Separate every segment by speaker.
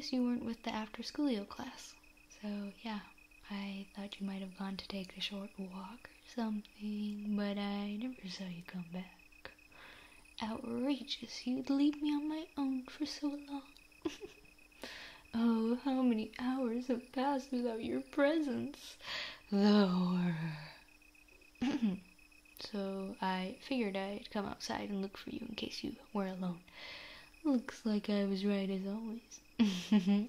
Speaker 1: noticed you weren't with the after-schoolio class. So, yeah, I thought you might have gone to take a short walk or something, but I never saw you come back. Outrageous, you'd leave me on my own for so long. Oh, how many hours have passed without your presence? The horror. So I figured I'd come outside and look for you in case you were alone. Looks like I was right as always.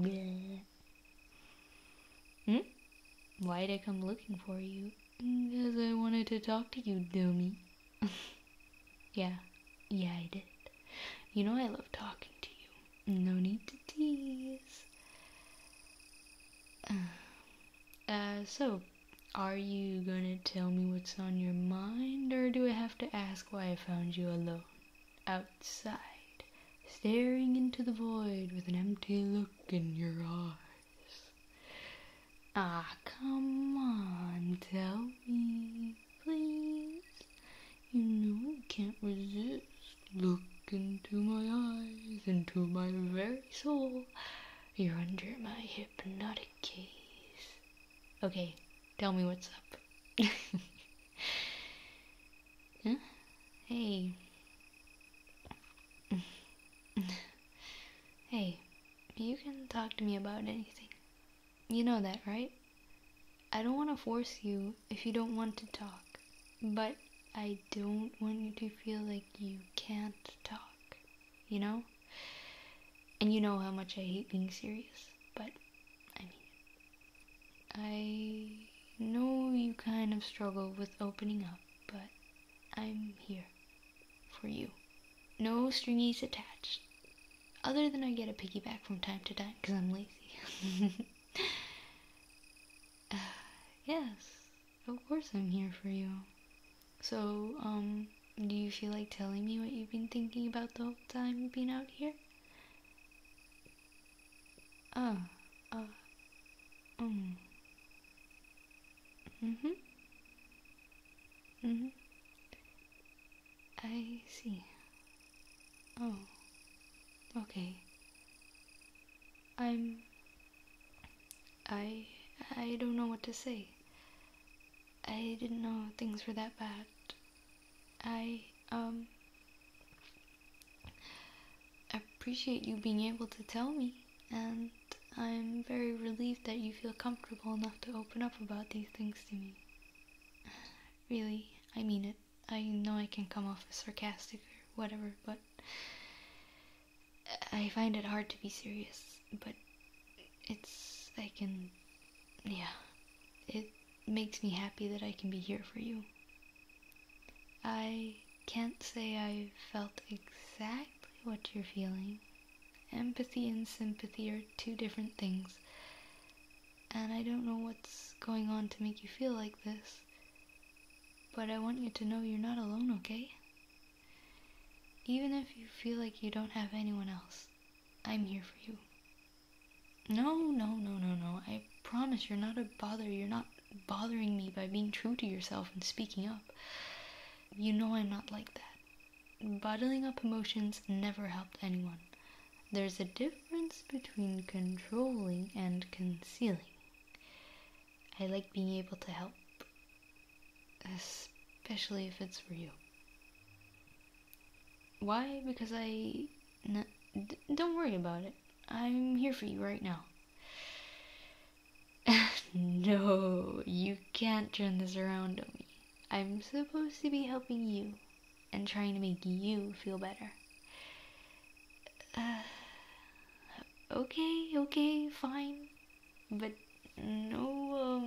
Speaker 1: Why'd I come looking for you? Because I wanted to talk to you, dummy. Yeah, I did. You know I love talking to you. No need to tease. So, are you gonna tell me what's on your mind, or do I have to ask why I found you alone, outside, staring into the void with an empty look in your eyes? Ah, come on, tell me, please. You know you can't resist. Look into my eyes, into my very soul. You're under my hypnotic gaze. Okay, tell me what's up. Huh? Hey. Hey, you can talk to me about anything. You know that, right? I don't want to force you if you don't want to talk, but I don't want you to feel like you can't talk, you know? And you know how much I hate being serious, but I mean it. I know you kind of struggle with opening up, but I'm here for you. No stringies attached. Other than I get a piggyback from time to time because I'm lazy. Yes, of course I'm here for you. So, do you feel like telling me what you've been thinking about the whole time you've been out here? I see. Oh, okay. I don't know what to say. I didn't know things were that bad. I appreciate you being able to tell me, and I'm very relieved that you feel comfortable enough to open up about these things to me. Really, I mean it. I know I can come off as sarcastic or whatever, but I find it hard to be serious, but it makes me happy that I can be here for you. I can't say I felt exactly what you're feeling. Empathy and sympathy are two different things, and I don't know what's going on to make you feel like this, but I want you to know you're not alone, okay? Even if you feel like you don't have anyone else, I'm here for you. No, I promise you're not a bother. You're not bothering me by being true to yourself and speaking up. You know I'm not like that. Bottling up emotions never helped anyone. There's a difference between controlling and concealing. I like being able to help, especially if it's for you. Why? Because don't worry about it. I'm here for you right now. No, you can't turn this around on me. I'm supposed to be helping you and trying to make you feel better. Okay, fine. But no,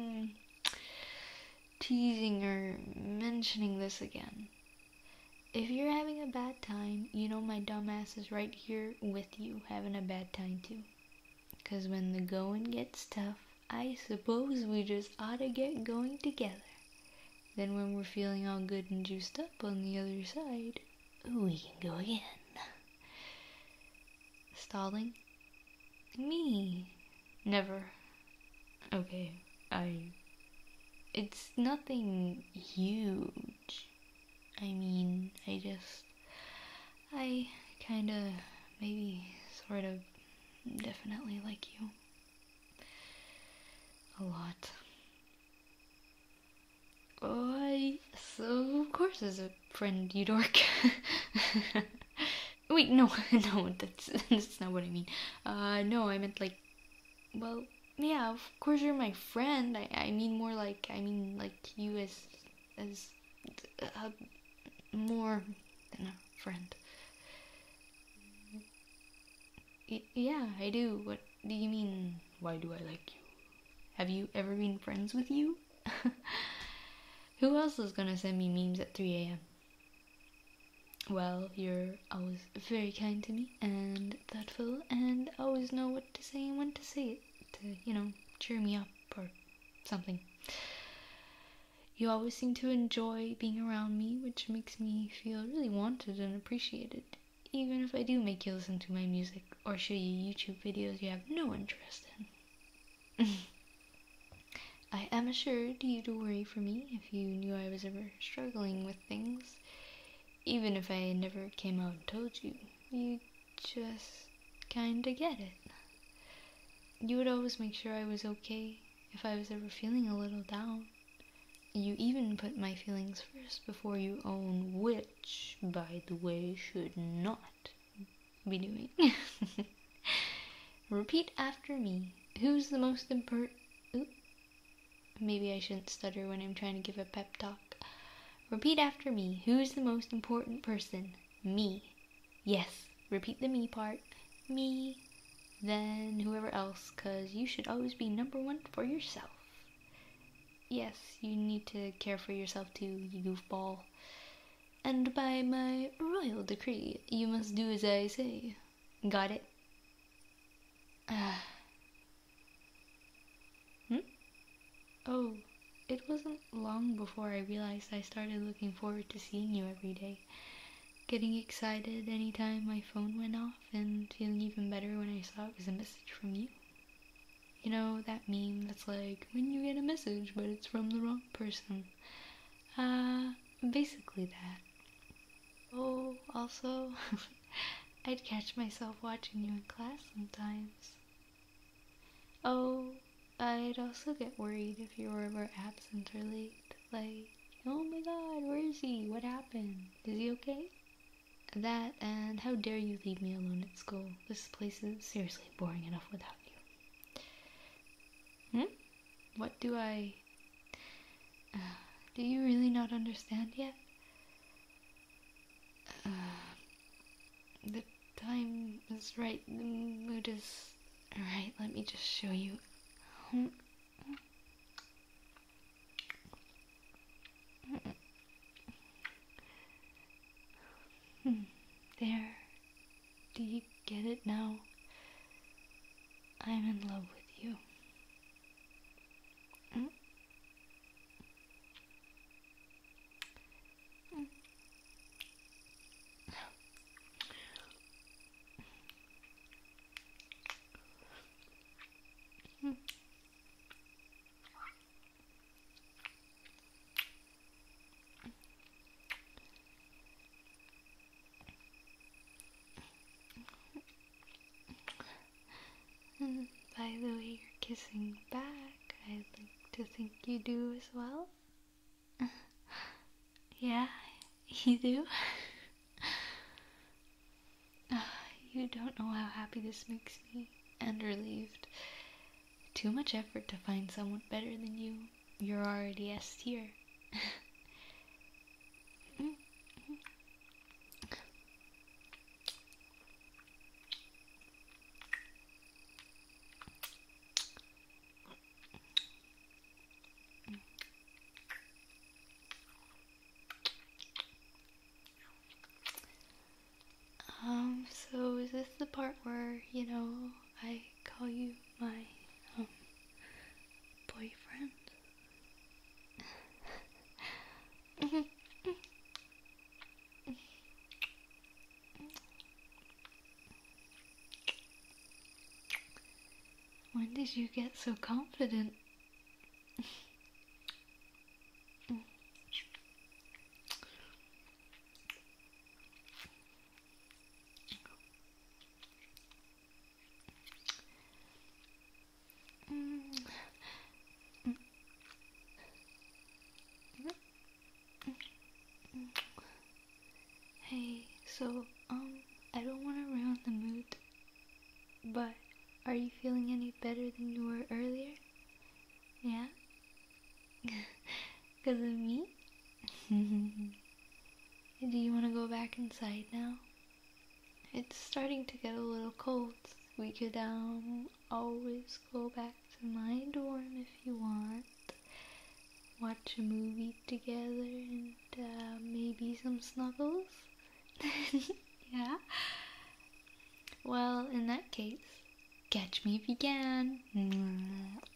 Speaker 1: teasing or mentioning this again. If you're having a bad time, you know my dumbass is right here with you having a bad time too. 'Cause when the going gets tough, I suppose we just ought to get going together. Then when we're feeling all good and juiced up on the other side, we can go again. Stalling? Me? Never. Okay, it's nothing huge. I mean, I kinda, maybe, sort of definitely like you. A lot. Oh, so of course as a friend, you dork. Wait, no, no, that's not what I mean. No, I meant like, well, yeah, of course you're my friend. I mean more like, I mean like you as more than a friend. Yeah, I do. What do you mean? Why do I like you? Have you ever been friends with you? Who else is gonna send me memes at 3 a.m.? Well, you're always very kind to me and thoughtful, and always know what to say and when to say it to, cheer me up or something. You always seem to enjoy being around me, which makes me feel really wanted and appreciated, even if I do make you listen to my music or show you YouTube videos you have no interest in. I am assured you'd worry for me if you knew I was ever struggling with things. Even if I never came out and told you, you just kinda get it. You would always make sure I was okay if I was ever feeling a little down. You even put my feelings first before you own, which, by the way, should not be doing. Repeat after me. Who's the most important... Maybe I shouldn't stutter when I'm trying to give a pep talk. Repeat after me. Who's the most important person? Me. Yes, repeat the me part. Me. Then whoever else, 'cause you should always be number one for yourself. Yes, you need to care for yourself too, you goofball. And by my royal decree, you must do as I say. Got it? Oh, it wasn't long before I realized I started looking forward to seeing you every day. Getting excited anytime my phone went off and feeling even better when I saw it was a message from you. You know, that meme that's like, when you get a message but it's from the wrong person. Basically that. Oh, also, I'd catch myself watching you in class sometimes. Oh, I'd also get worried if you were ever absent or late. Like, oh my god, where is he? What happened? Is he okay? That, and how dare you leave me alone at school? This place is seriously boring enough without you. What do I... do you really not understand yet? The time is right, the mood is right. Let me just show you. There. Do you get it now? I'm in love with you. By the way you're kissing back, I'd like to think you do as well. Yeah, you do? You don't know how happy this makes me, and relieved. Too much effort to find someone better than you. You're already S tier. So is this the part where, I call you my, boyfriend? When did you get so confident? So, I don't want to ruin the mood, but are you feeling any better than you were earlier? Yeah? Because of me? Do you want to go back inside now? It's starting to get a little cold. We could, always go back to my dorm if you want. Watch a movie together and, maybe some snuggles? Yeah? Well, in that case, catch me if you can.